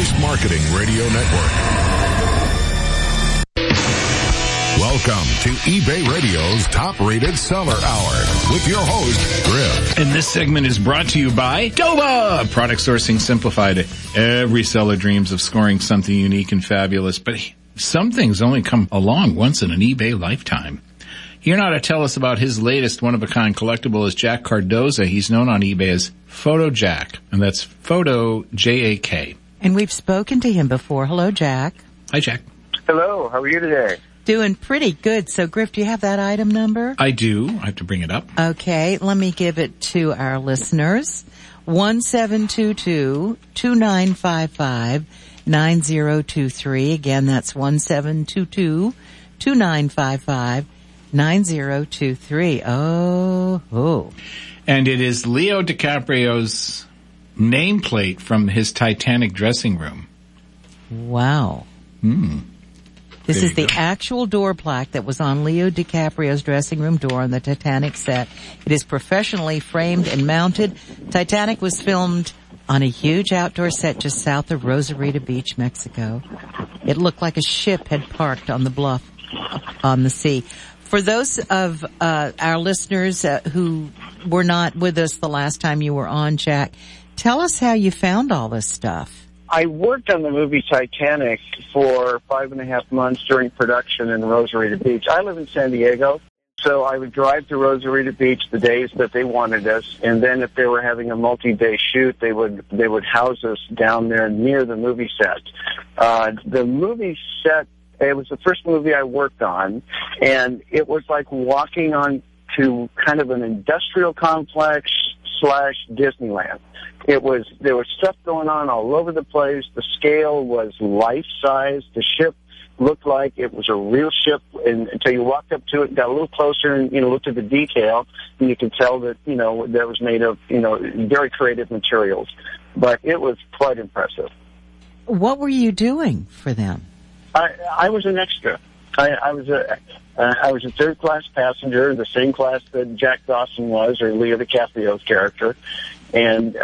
Voice Marketing Radio Network. Welcome to eBay Radio's Top-Rated Seller Hour with your host, Griff. And this segment is brought to you by Dova! Product sourcing simplified. Every seller dreams of scoring something unique and fabulous, but some things only come along once in an eBay lifetime. Here now to tell us about his latest one-of-a-kind collectible is Jack Cardoza. He's known on eBay as Photo Jack, and that's Photo J-A-K. And we've spoken to him before. Hello, Jack. Hi, Jack. Hello. How are you today? Doing pretty good. So, Griff, do you have that item number? I do. I have to bring it up. Okay. Let me give it to our listeners. 1722-2955-9023. Again, that's 1722-2955-9023. Oh. And it is Leo DiCaprio's nameplate from his Titanic dressing room. Wow. This is the actual door plaque that was on Leo DiCaprio's dressing room door on the Titanic set. It is professionally framed and mounted. Titanic was filmed on a huge outdoor set just south of Rosarito Beach, Mexico. It looked like a ship had parked on the bluff on the sea. For those of our listeners who were not with us the last time you were on, Jack, tell us how you found all this stuff. I worked on the movie Titanic for 5.5 months during production in Rosarito Beach. I live in San Diego, so I would drive to Rosarito Beach the days that they wanted us, and then if they were having a multi-day shoot, they would house us down there near the movie set. The movie set, it was the first movie I worked on, and it was like walking on to kind of an industrial complex / Disneyland. There was stuff going on all over the place. The scale was life-size. The ship looked like it was a real ship until you walked up to it, got a little closer and, looked at the detail, and you could tell that, that was made of, very creative materials. But it was quite impressive. What were you doing for them? I was an extra. I was a third-class passenger, the same class that Jack Dawson was, or Leo DiCaprio's character. And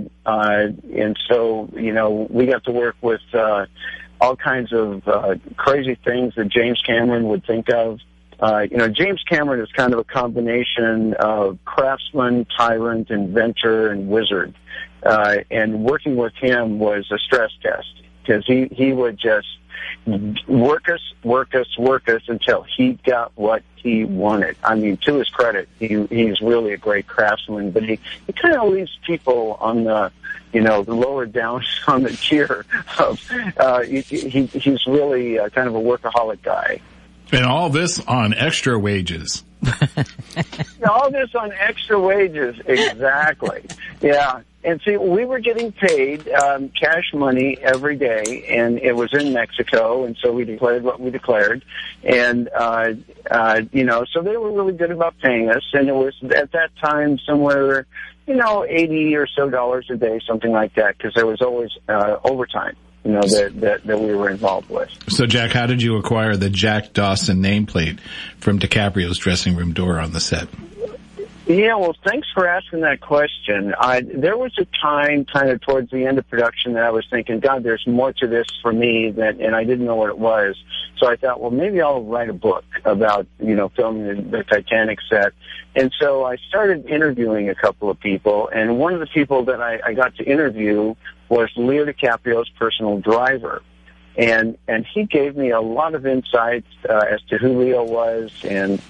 so, we got to work with all kinds of crazy things that James Cameron would think of. James Cameron is kind of a combination of craftsman, tyrant, inventor, and wizard. And working with him was a stress test because he would just work us until he got what he wanted. I mean, to his credit, he's really a great craftsman, but he kind of leaves people on the, the lower down on the tier of, he's really kind of a workaholic guy. And all this on extra wages. All this on extra wages, exactly. Yeah. And see, we were getting paid cash money every day, and it was in Mexico, and so we declared what we declared. And, so they were really good about paying us, and it was at that time somewhere, $80 or so a day, something like that, because there was always overtime. That we were involved with. So, Jack, how did you acquire the Jack Dawson nameplate from DiCaprio's dressing room door on the set? Yeah, well, thanks for asking that question. There was a time kind of towards the end of production that I was thinking, God, there's more to this for me, and I didn't know what it was. So I thought, well, maybe I'll write a book about, filming the Titanic set. And so I started interviewing a couple of people, and one of the people that I got to interview was Leo DiCaprio's personal driver. And he gave me a lot of insights as to who Leo was and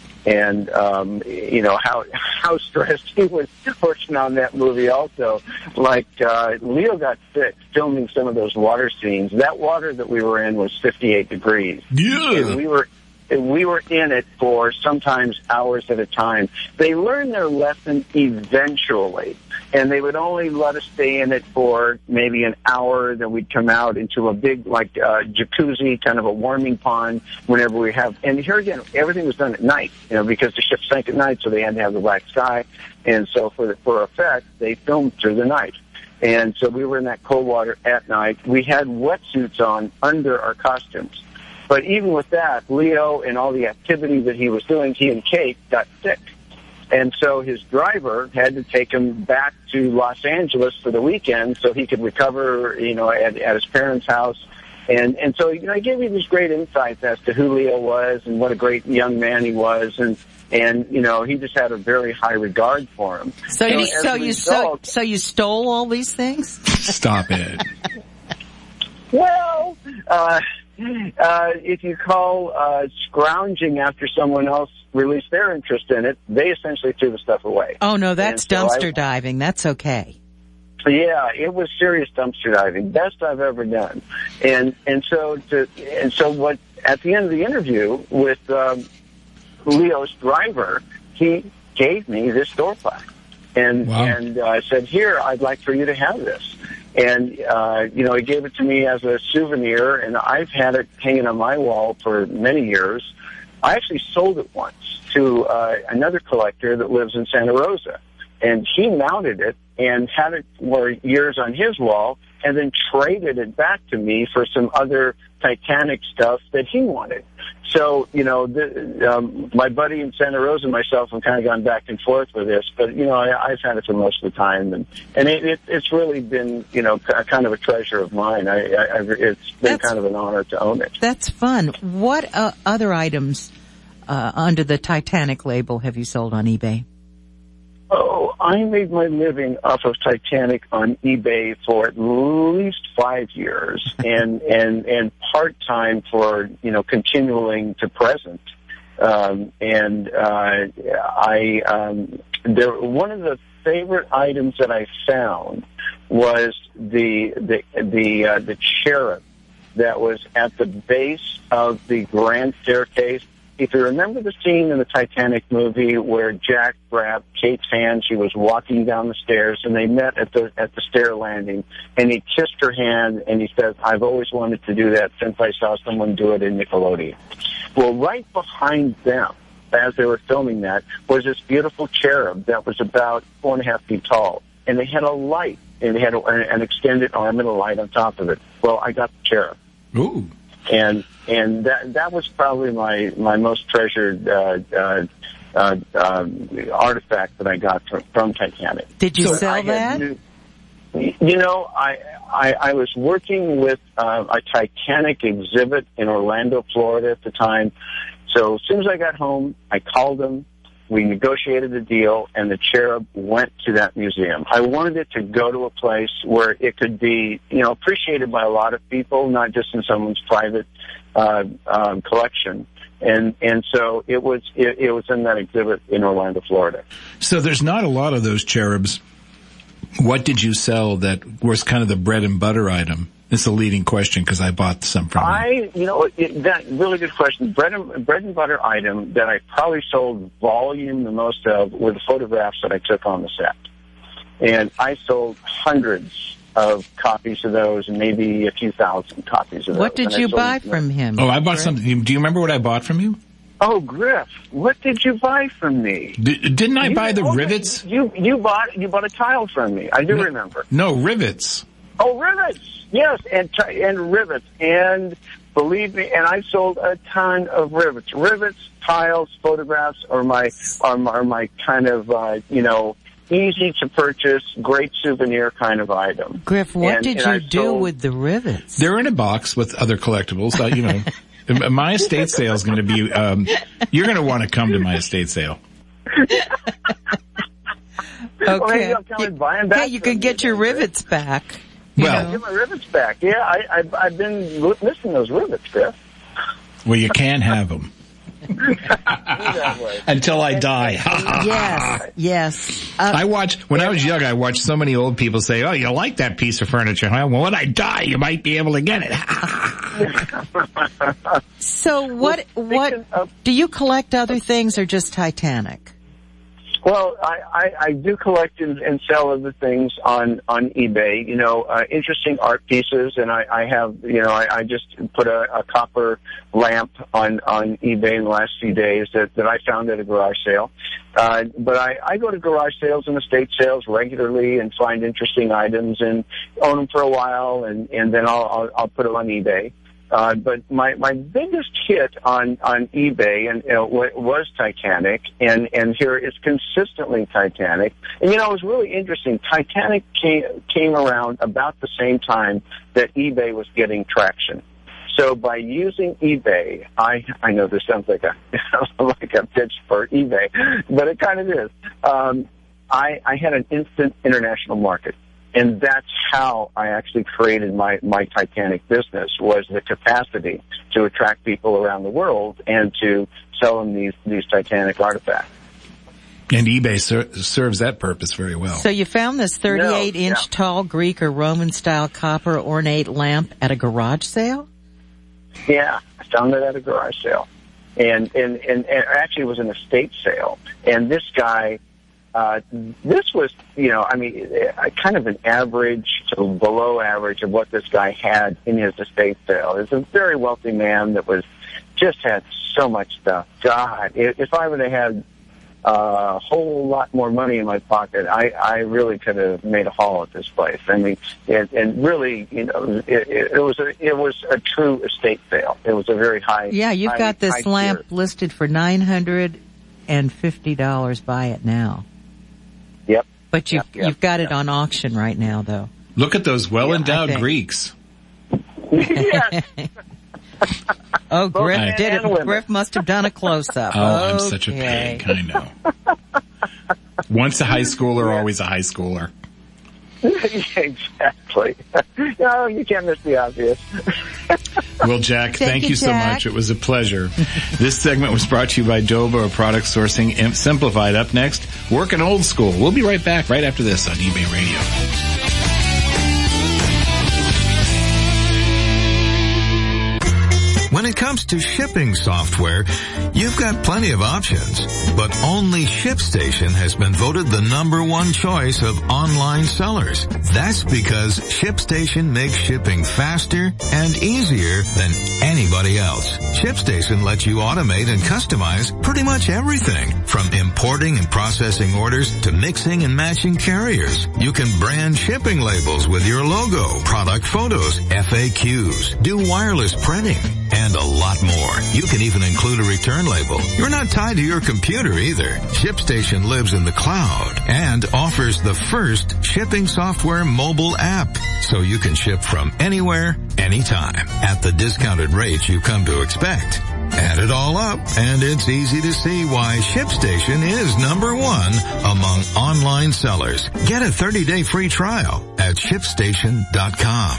how stressed he was working on that movie also. Like, Leo got sick filming some of those water scenes. That water that we were in was 58 degrees. Yeah. And we were in it for sometimes hours at a time. They learned their lesson eventually, and they would only let us stay in it for maybe an hour. Then we'd come out into a big, jacuzzi, kind of a warming pond whenever we have. And here again, everything was done at night, because the ship sank at night, so they had to have the black sky. And so for effect, they filmed through the night. And so we were in that cold water at night. We had wetsuits on under our costumes. But even with that, Leo and all the activity that he was doing, he and Kate got sick. And so his driver had to take him back to Los Angeles for the weekend so he could recover, at his parents' house. And so, he gave me these great insights as to who Leo was and what a great young man he was. And he just had a very high regard for him. So you stole all these things? Stop it. Well, if you call scrounging after someone else released their interest in it, they essentially threw the stuff away. Oh, no, that's dumpster diving. That's okay. Yeah, it was serious dumpster diving. Best I've ever done. And so what, at the end of the interview with Leo's driver, he gave me this door plaque and said, "Here, I'd like for you to have this." And, he gave it to me as a souvenir, and I've had it hanging on my wall for many years. I actually sold it once to another collector that lives in Santa Rosa, and he mounted it and had it for years on his wall, and then traded it back to me for some other Titanic stuff that he wanted. So, my buddy in Santa Rosa and myself have kind of gone back and forth with this, but, I've had it for most of the time, and it's really been, kind of a treasure of mine. It's been kind of an honor to own it. That's fun. What other items under the Titanic label have you sold on eBay? Oh, I made my living off of Titanic on eBay for at least 5 years, and part-time for, continuing to present. One of the favorite items that I found was the cherub that was at the base of the grand staircase. If you remember the scene in the Titanic movie where Jack grabbed Kate's hand, she was walking down the stairs, and they met at the stair landing, and he kissed her hand, and he says, "I've always wanted to do that since I saw someone do it in Nickelodeon." Well, right behind them, as they were filming that, was this beautiful cherub that was about 4.5 feet tall, and they had a light, and they had an extended arm and a light on top of it. Well, I got the cherub. Ooh. And that was probably my most treasured artifact that I got from Titanic. Did you sell that? I was working with a Titanic exhibit in Orlando, Florida at the time. So as soon as I got home, I called them. We negotiated a deal, and the cherub went to that museum. I wanted it to go to a place where it could be, appreciated by a lot of people, not just in someone's private collection. And so it was in that exhibit in Orlando, Florida. So there's not a lot of those cherubs. What did you sell that was kind of the bread and butter item? It's a leading question because I bought some from you. That really good question. Bread and butter item that I probably sold volume the most of were the photographs that I took on the set. And I sold hundreds of copies of those and maybe a few thousand copies of those. What did you buy from him? Oh, I bought something. Do you remember what I bought from you? Oh, Griff, what did you buy from me? Didn't I buy the rivets? You bought a tile from me. I do remember. No, rivets. Oh, rivets. Yes, and rivets. And believe me, and I sold a ton of rivets. Rivets, tiles, photographs are my kind of, easy to purchase, great souvenir kind of item. Griff, what did you do with the rivets? They're in a box with other collectibles. My estate sale is going to be, you're going to want to come to my estate sale. Okay. Well, you can get your rivets back. Get my rivets back. Yeah, I've been missing those rivets, Griff. Well, you can have them. Until I die. Yes. I was young, I watched so many old people say, "Oh, you like that piece of furniture, huh? Well, when I die, you might be able to get it." So what do you collect other things or just Titanic? Well, I do collect and sell other things on eBay, interesting art pieces, and I have, I just put a copper lamp on eBay in the last few days that I found at a garage sale. But I go to garage sales and estate sales regularly and find interesting items and own them for a while, and then I'll put them on eBay. But my biggest hit on eBay and was Titanic, and here it's consistently Titanic. And it was really interesting. Titanic came around about the same time that eBay was getting traction. So by using eBay, I know this sounds like a pitch for eBay, but it kind of is. I had an instant international market. And that's how I actually created my Titanic business, was the capacity to attract people around the world and to sell them these Titanic artifacts. And eBay serves that purpose very well. So you found this 38-inch tall Greek or Roman-style copper ornate lamp at a garage sale? Yeah, I found it at a garage sale. And actually it was an estate sale. And this guy... this was, kind of an average to below average of what this guy had in his estate sale. He's a very wealthy man that had so much stuff. God, if I would have had a whole lot more money in my pocket, I really could have made a haul at this place. I mean, and really, it was a true estate sale. It was a very high. Yeah, you've got this lamp listed for $950. Buy it now. Yep. But you've got it on auction right now, though. Look at those well-endowed Greeks. Yes. Oh, Griff did it. Griff must have done a close-up. I'm such a pig. I know. Once a high schooler, always a high schooler. Exactly. No, you can't miss the obvious. Well, Jack, thank you so much. It was a pleasure. This segment was brought to you by Doba, Product Sourcing Simplified. Up next, Working Old School. We'll be right back right after this on eBay Radio. When it comes to shipping software, you've got plenty of options, but only ShipStation has been voted the #1 choice of online sellers. That's because ShipStation makes shipping faster and easier than anybody else. ShipStation lets you automate and customize pretty much everything, from importing and processing orders to mixing and matching carriers. You can brand shipping labels with your logo, product photos, FAQs, do wireless printing, and a lot more. You can even include a return label. You're not tied to your computer either. ShipStation lives in the cloud and offers the first shipping software mobile app, so you can ship from anywhere, anytime, at the discounted rates you come to expect. Add it all up, and it's easy to see why ShipStation is #1 among online sellers. Get a 30-day free trial at ShipStation.com.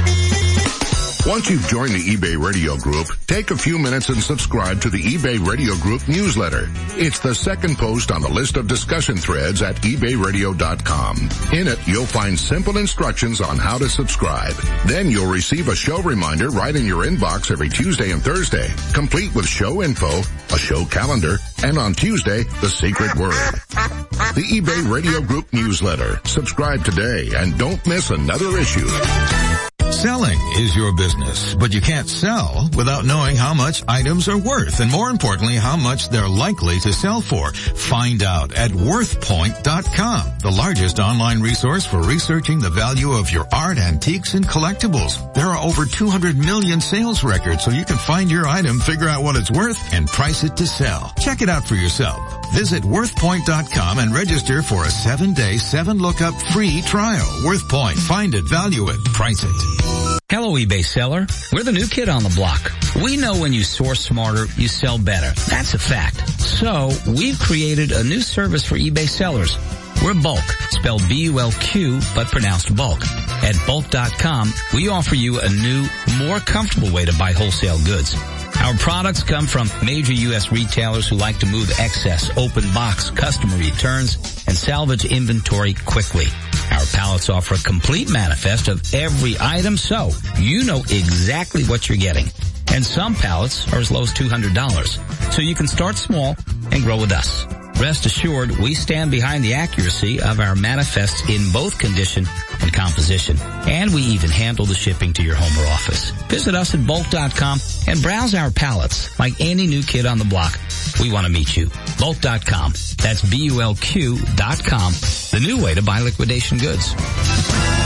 Once you've joined the eBay Radio Group, take a few minutes and subscribe to the eBay Radio Group newsletter. It's the second post on the list of discussion threads at eBayRadio.com. In it, you'll find simple instructions on how to subscribe. Then you'll receive a show reminder right in your inbox every Tuesday and Thursday, complete with show info, a show calendar, and on Tuesday, the secret word. The eBay Radio Group newsletter. Subscribe today and don't miss another issue. Selling is your business, but you can't sell without knowing how much items are worth, and more importantly, how much they're likely to sell for. Find out at WorthPoint.com, the largest online resource for researching the value of your art, antiques, and collectibles. There are over 200 million sales records, so you can find your item, figure out what it's worth, and price it to sell. Check it out for yourself. Visit WorthPoint.com and register for a 7-day, 7-lookup free trial. WorthPoint. Find it, value it, price it. Hello, eBay seller. We're the new kid on the block. We know when you source smarter, you sell better. That's a fact. So, we've created a new service for eBay sellers. We're Bulk, spelled B-U-L-Q, but pronounced bulk. At Bulk.com, we offer you a new, more comfortable way to buy wholesale goods. Our products come from major U.S. retailers who like to move excess, open box, customer returns, and salvage inventory quickly. Our pallets offer a complete manifest of every item, so you know exactly what you're getting. And some pallets are as low as $200. So you can start small and grow with us. Rest assured, we stand behind the accuracy of our manifests in both condition and composition. And we even handle the shipping to your home or office. Visit us at Bulk.com and browse our pallets. Like any new kid on the block, we want to meet you. Bulk.com. That's BULQ.com. The new way to buy liquidation goods.